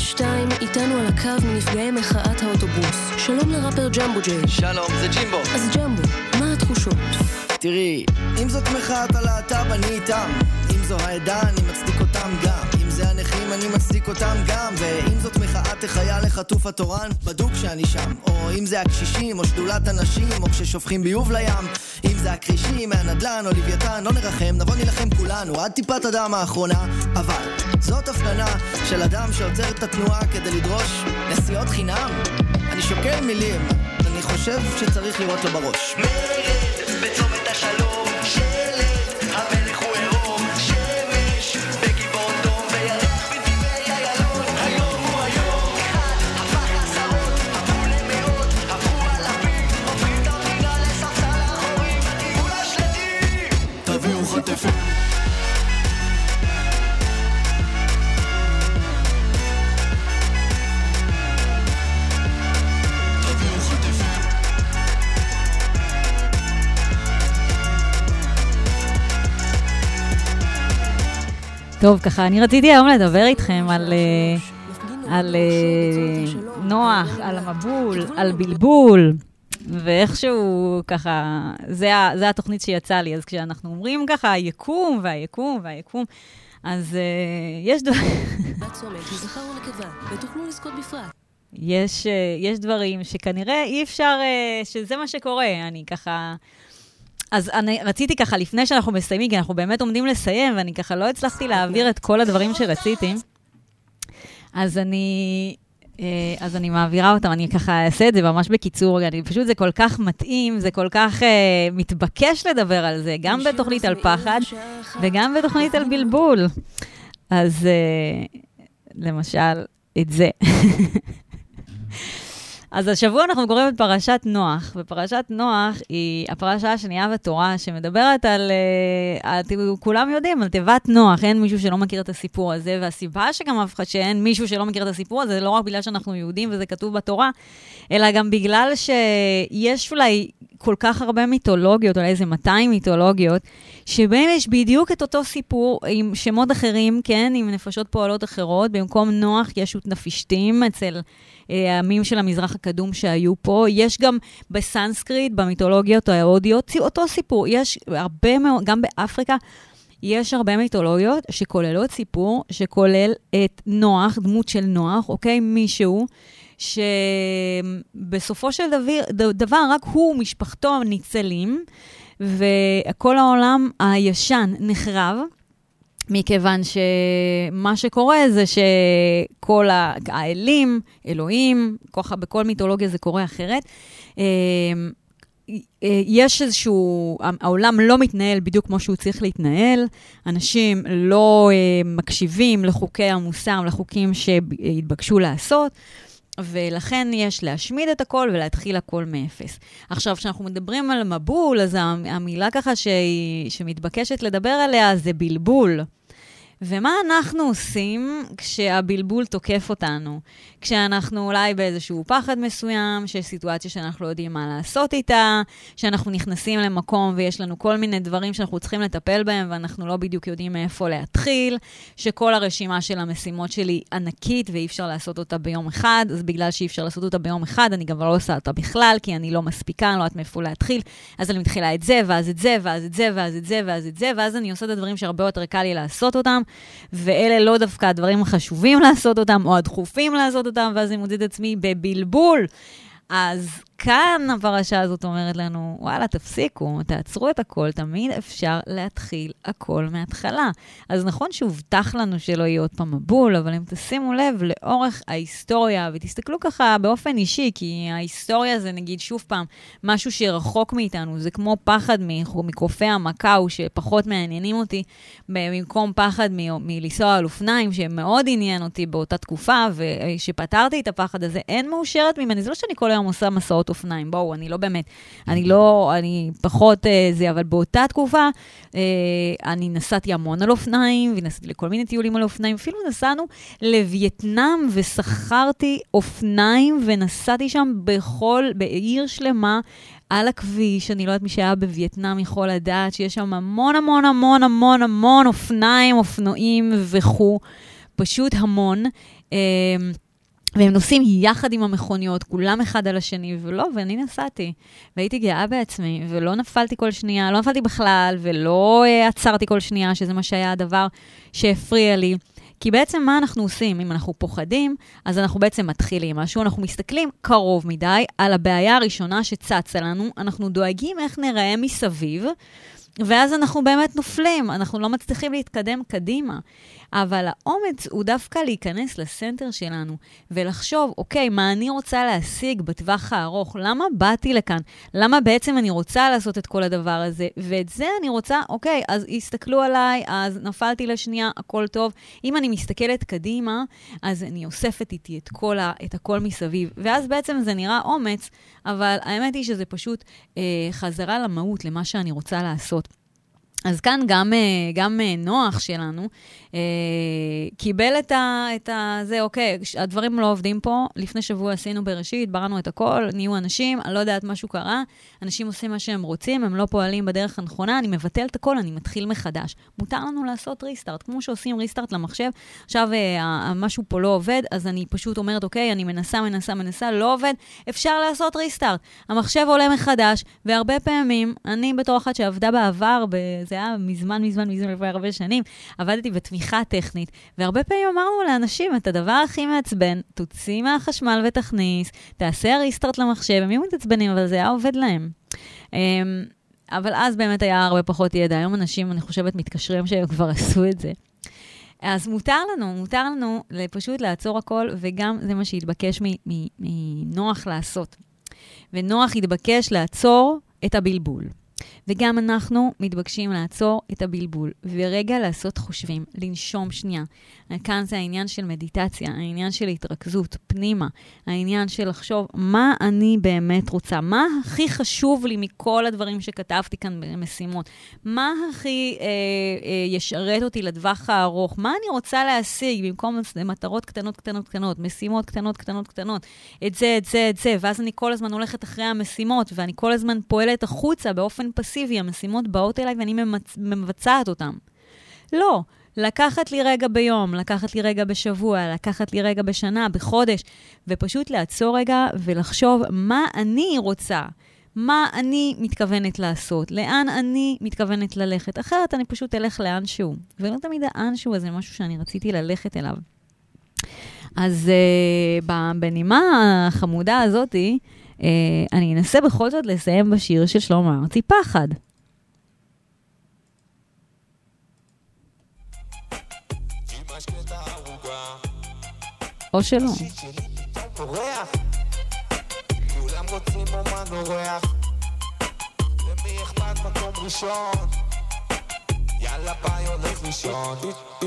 2 איתנו על הקו מנפגעי מחאת האוטובוס. שלום לראפר ג'מבו ג'יי. שלום, זה ג'ימבו. אז ג'מבו, מה התחושות? תראי, אם זאת מחאת הלהט"ב אני איתם, אם זו העדה אני מצדיק אותם גם, אם זה הנכים אני מצדיק אותם גם, ואם זאת מחאת החייל לחטוף התורן, בדוק שאני שם, או אם זה הקשישים או שדולת הנשים, או כששופכים ביוב לים, אם זה הקרישים מהנדלן או לוויתן, לא נרחם, נבוא נלחם כולנו עד טיפת הדם האחרונה. אבל זאת הפגנה של אדם שעוצר את התנועה כדי לדרוש נסיעות חינם. אני שוקל מילים, אני חושב שצריך לראות לו בראש. בצומת השלום, שלט, המלך הוא עירום, שמש, בגבעון דום וירח בנתיבי איילון. היום הוא היום, אחד, הפך עשרות, הפכו למאות, הפכו אלפים, הופכים את המדינה לספסל האחורי, תהיו לשלטים, תביאו חטפים. טוב, ככה, אני רציתי היום לדבר איתכם על נוח, על המבול, על בלבול, ואיכשהו ככה, זה התוכנית שיצאה לי, אז כשאנחנו אומרים ככה, היקום והיקום והיקום, אז יש יש דברים שכנראה אי אפשר, שזה מה שקורה, אני ככה... אז אני רציתי ככה, לפני שאנחנו מסיימים, כי אנחנו באמת עומדים לסיים, ואני ככה לא הצלחתי להעביר את כל הדברים שרציתי, אז אני מעבירה אותם, אני ככה אעשה את זה ממש בקיצור, פשוט זה כל כך מתאים, זה כל כך מתבקש לדבר על זה, גם בתוכנית על פחד, וגם בתוכנית על בלבול. אז למשל, את זה. אז השבוע אנחנו קוראים את פרשת נוח, ופרשת נוח היא הפרשה השנייה בתורה שמדברת על, כולם יודעים, על תיבת נוח, אין מישהו שלא מכיר את הסיפור הזה, והסיבה שגם אף אחד שאין מישהו שלא מכיר את הסיפור הזה, זה לא רק בגלל שאנחנו יהודים וזה כתוב בתורה, אלא גם בגלל שיש אולי כל כך הרבה מיתולוגיות, אולי איזה 200 מיתולוגיות, שבהם יש בדיוק את אותו סיפור עם שמות אחרים, כן, עם נפשות פועלות אחרות, במקום נוח יש נפישתים אצל העמים של המזרח הקדום שהיו פה, יש גם בסנסקריט, במיתולוגיות ההודיות, אותו סיפור, יש הרבה מאוד, גם באפריקה, יש הרבה מיתולוגיות שכוללות סיפור, שכולל את נוח, דמות של נוח, אוקיי, מישהו, שבסופו של דבר רק הוא ומשפחתו ניצלים, וכל העולם הישן נחרב, מכיוון שמה שקורה זה שכל האלים, אלוהים, ככה בכל מיתולוגיה זה קורה אחרת, יש איזשהו, העולם לא מתנהל בדיוק כמו שהוא צריך להתנהל, אנשים לא מקשיבים לחוקי המוסר, לחוקים שהתבקשו לעשות, ולכן יש להשמיד את הכל ולהתחיל הכל מאפס. עכשיו, כשאנחנו מדברים על מבול, אז המילה ככה שמתבקשת לדבר עליה זה בלבול. ומה אנחנו עושים כשהבלבול תוקף אותנו? כשאנחנו אולי באיזשהו פחד מסוים, שיש סיטואציה שאנחנו לא יודעים מה לעשות איתה, שאנחנו נכנסים למקום ויש לנו כל מיני דברים שאנחנו צריכים לטפל בהם, ואנחנו לא בדיוק יודעים מאיפה להתחיל, שכל הרשימה של המשימות שלי ענקית, ואי אפשר לעשות אותה ביום אחד, אז בגלל שאי אפשר לעשות אותה ביום אחד, אני גם לא עושה אותה בכלל, כי אני לא מספיקה, אני לא יודעת מאיפה להתחיל, אז אני מתחילה את זה, ואז את זה, ואז את זה, ואז את זה, ואז את זה, ואז אני עושה את הדברים שהרבה יותר קל לי לעשות אותם, ואלה לא דווקא הדברים החשובים לעשות אותם, או הדחופים לעשות אותם, ואז אני מוצא את עצמי בבלבול. אז כאן הפרשה הזאת אומרת לנו, וואלה, תפסיקו, תעצרו את הכל, תמיד אפשר להתחיל הכל מההתחלה. אז נכון שהובטח לנו שלא יהיה עוד פעם מבול, אבל אם תשימו לב לאורך ההיסטוריה, ותסתכלו ככה באופן אישי, כי ההיסטוריה זה נגיד שוב פעם משהו שרחוק מאיתנו, זה כמו פחד מקרופי המקאו, שפחות מעניינים אותי, במקום פחד מלנסוע על אופניים, שמאוד עניין אותי באותה תקופה, ושפתרתי את הפחד הזה, אין מאושרת ממני, זה לא שאני כל היום עושה מסעות אופניים, בואו, אני לא באמת, אני פחות זה, אבל באותה תקופה, אני נסעתי המון על אופניים, ונסעתי לכל מיני טיולים על אופניים, אפילו נסענו לווייטנאם, ושכרתי אופניים, ונסעתי שם בעיר שלמה, על הכביש, אני לא יודעת מי שהיה בווייטנאם יכול לדעת, שיש שם המון המון המון המון המון אופניים, אופנועים וכו', פשוט המון, והם נוסעים יחד עם המכוניות, כולם אחד על השני, ואני נסעתי, והייתי גאה בעצמי, ולא נפלתי כל שנייה, לא נפלתי בכלל, ולא עצרתי כל שנייה, שזה מה שהיה הדבר שהפריע לי. כי בעצם מה אנחנו עושים? אם אנחנו פוחדים, אז אנחנו בעצם מתחילים משהו, אנחנו מסתכלים קרוב מדי על הבעיה הראשונה שצצה לנו, אנחנו דואגים איך נראה מסביב, ואז אנחנו באמת נופלים, אנחנו לא מצליחים להתקדם קדימה. אבל האומץ הוא דווקא להיכנס לסנטר שלנו, ולחשוב, אוקיי, מה אני רוצה להשיג בטווח הארוך? למה באתי לכאן? למה בעצם אני רוצה לעשות את כל הדבר הזה? ואת זה אני רוצה, אוקיי, אז הסתכלו עליי, אז נפלתי לשנייה, הכל טוב. אם אני מסתכלת קדימה, אז אני אוספת איתי את הכל מסביב. ואז בעצם זה נראה אומץ, אבל האמת היא שזה פשוט חזרה למהות, למה שאני רוצה לעשות. אז כאן גם נוח שלנו קיבל את זה, אוקיי, הדברים לא עובדים פה, לפני שבוע עשינו בראשית, בראנו את הכל, נהיו אנשים, אני לא יודעת משהו קרה, אנשים עושים מה שהם רוצים, הם לא פועלים בדרך הנכונה, אני מבטל את הכל, אני מתחיל מחדש. מותר לנו לעשות ריסטארט, כמו שעושים ריסטארט למחשב, עכשיו משהו פה לא עובד, אז אני פשוט אומרת, אוקיי, אני מנסה, לא עובד, אפשר לעשות ריסטארט. המחשב עולה מחדש, והרבה פעמים, אני בתור אחת שעבדה בעבר, זה היה מזמן, לפני הרבה שנים, עבדתי בתמיכה טכנית, והרבה פעמים אמרנו לאנשים, את הדבר הכי מעצבן, תוציא מהחשמל ותכניס, תעשה ריסטארט למחשב, הם יהיו מתעצבנים, אבל זה היה עובד להם. אבל אז באמת היה הרבה פחות ידע, היום אנשים, אני חושבת, מתקשרים שהם כבר עשו את זה. אז מותר לנו פשוט לעצור הכל, וגם זה מה שהתבקש מנוח לעשות. ונוח התבקש לעצור את הבלבול. וגם אנחנו מתבקשים לעצור את הבלבול, ורגע לעשות חושבים, לנשום שנייה. כאן זה העניין של מדיטציה, העניין של התרכזות פנימה, העניין של לחשוב מה אני באמת רוצה, מה הכי חשוב לי מכל הדברים שכתבתי כאן במשימות, מה הכי ישרת אותי לטווח הארוך, מה אני רוצה להשיג במקום מטרות קטנות, משימות קטנות, את זה, ואז אני כל הזמן הולכת אחרי המשימות, ואני כל הזמן פועלת החוצה באופן פסיבי, המשימות באות אליי ואני מבצעת אותן. לא, לקחת לי רגע ביום, לקחת לי רגע בשבוע, לקחת לי רגע בשנה, בחודש, ופשוט לעצור רגע ולחשוב מה אני רוצה, מה אני מתכוונת לעשות, לאן אני מתכוונת ללכת. אחרת אני פשוט אלך לאן שהוא. ולא תמיד האן שהוא הזה משהו שאני רציתי ללכת אליו. אז בנימה החמודה הזאת, אני אנסה בכל זאת לסיים בשיר של שלמה ארצי, פחד. או שלא. כולם רוצים אומן אורח, למי אכפת מקום ראשון, יאללה ביי הולך לישון.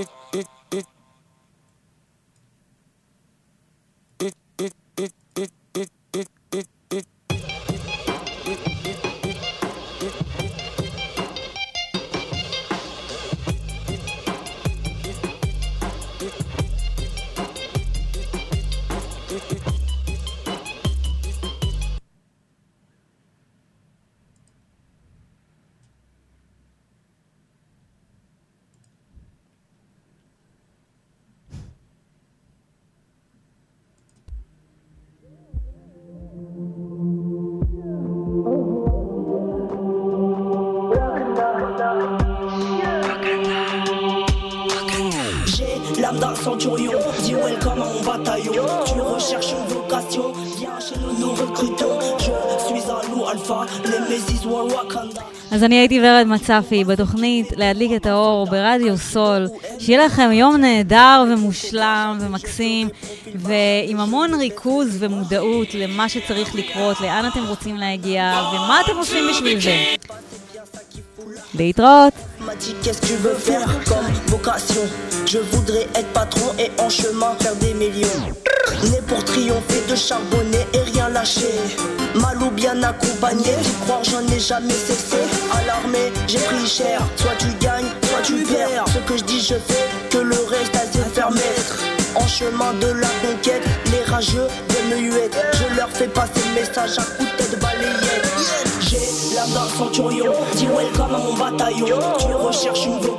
Centurion, dis welcome à mon bataillon. Tu recherches une vocation, viens chez nous, nous recrutons. Je suis un loup alpha, Nemesis War Wakanda. אז אני הייתי ורד מצפי בתוכנית להדליק את האור ברדיו סול. שיהיה לכם יום נהדר ומושלם ומקסים, ועם המון ריכוז ומודעות למה שצריך לקרות, לאן אתם רוצים להגיע ומה אתם עושים בשביל זה. להתראות. m'a dit qu'est-ce que tu veux faire comme vocation. Je voudrais être patron et en chemin faire des millions. Né pour triompher, de charbonner et rien lâcher. Mal ou bien accompagné, croire j'en ai jamais cessé. À l'armée, j'ai pris cher. Soit tu gagnes, soit tu perds. Ce que je dis, je fais, que le reste à se faire mettre. En chemin de la conquête, les rageux viennent me huette. Je leur fais passer le message à coups de tête balayette. J'ai l'âme d'un centurion, dis welcome à mon bataillon. Tu recherches une vocation.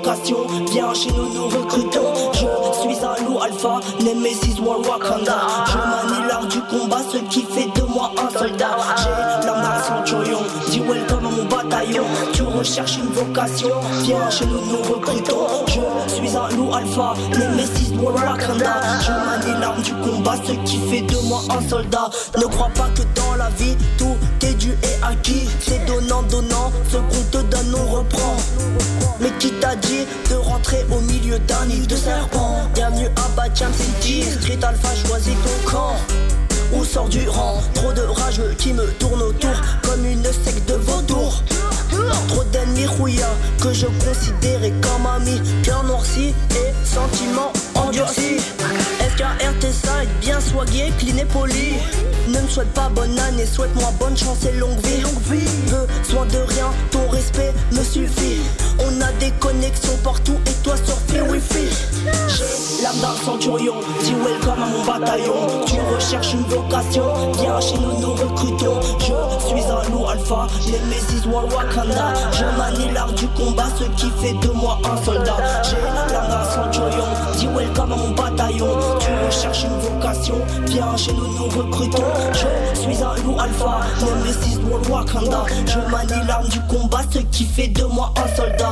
vocation, viens chez nous, nous recrutons. Je suis un loup alpha, Nemesis War Wakanda. Je manie l'art du combat, ce qui fait de moi un soldat. J'ai l'âme d'un centurion, dis welcome à mon bataillon. Tu recherches une vocation, viens chez nous, nous recrutons. Je suis un loup alpha, Nemesis War Wakanda. Je manie l'arme du combat, ce qui fait de moi un soldat. Ne crois pas que dans la vie, tout est dû et acquis. C'est donnant, donnant, ce qu'on te donne, on reprend. Mais qui t'a dit de rentrer au milieu d'un nid de serpents? Bienvenue à Badiam City, Street Alpha, choisis ton camp. Où sort du rang, trop de rageux qui me tournent autour comme une secte de vautours. Trop d'ennemis rouillards que je considérais comme amis. Cœur noirci et sentiments endurcis. SKRT side, bien soigné, clean et poli. Ne me souhaite pas bonne année, souhaite-moi bonne chance et longue vie. Besoin de rien, ton respect me suffit. On a des connexions partout et toi sur free wifi. J'ai l'âme d'un centurion, dis welcome à mon bataillon. Tu recherches une vocation, viens chez nous, nous recrutons. Je suis un loup alpha, Nemesis War Wakanda. Je manie l'art du combat, ce qui fait de moi un soldat. J'ai l'âme d'un centurion, dis welcome à mon bataillon. Tu recherches une vocation, viens chez nous, nous recrutons. Je suis un loup alpha, Nemesis War Wakanda. Je manie l'arme du combat, ce qui fait de moi un soldat.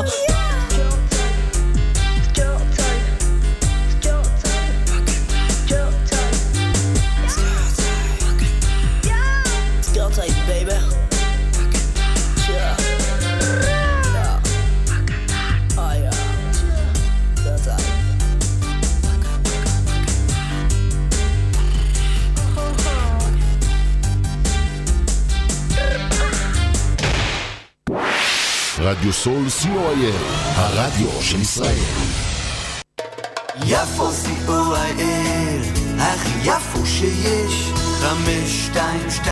Baby. Yeah. Oh yeah. That's right. רדיו סול COIL, הרדיו של ישראל. יפו COIL, הכי יפו שיש, 522